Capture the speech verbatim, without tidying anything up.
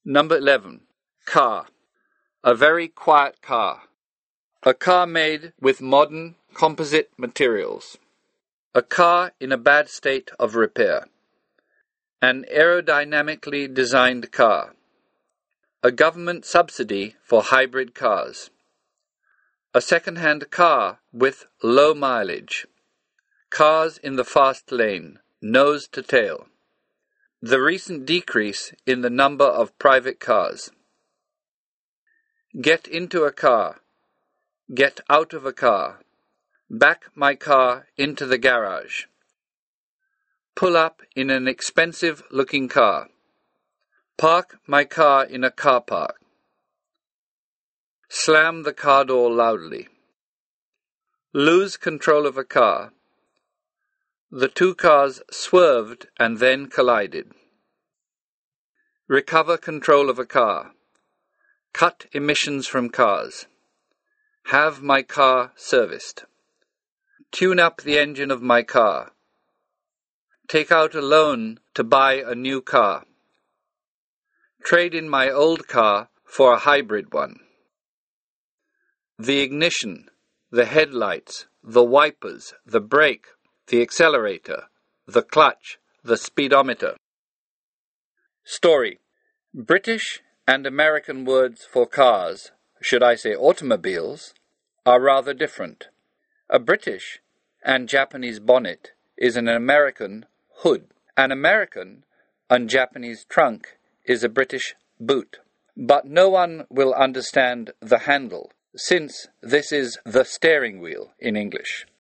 Number eleven. Car. A very quiet car. A car made with modern composite materials. A car in a bad state of repair. An aerodynamically designed car. A government subsidy for hybrid cars. A second-hand car with low mileage. Cars in the fast lane, nose to tail. The recent decrease in the number of private cars. Get into a car. Get out of a car. Back my car into the garage. Pull up in an expensive-looking car. Park my car in a car park. Slam the car door loudly. Lose control of a car. The two cars swerved and then collided. Recover control of a car. Cut emissions from cars. Have my car serviced. Tune up the engine of my car. Take out a loan to buy a new car. Trade in my old car for a hybrid one. The ignition, the headlights, the wipers, the brake, the accelerator, the clutch, the speedometer. Story. British and American words for cars, should I say automobiles, are rather different. A British and Japanese bonnet is an American hood. An American and Japanese trunk is a British boot. But no one will understand the handle, since this is the steering wheel in English.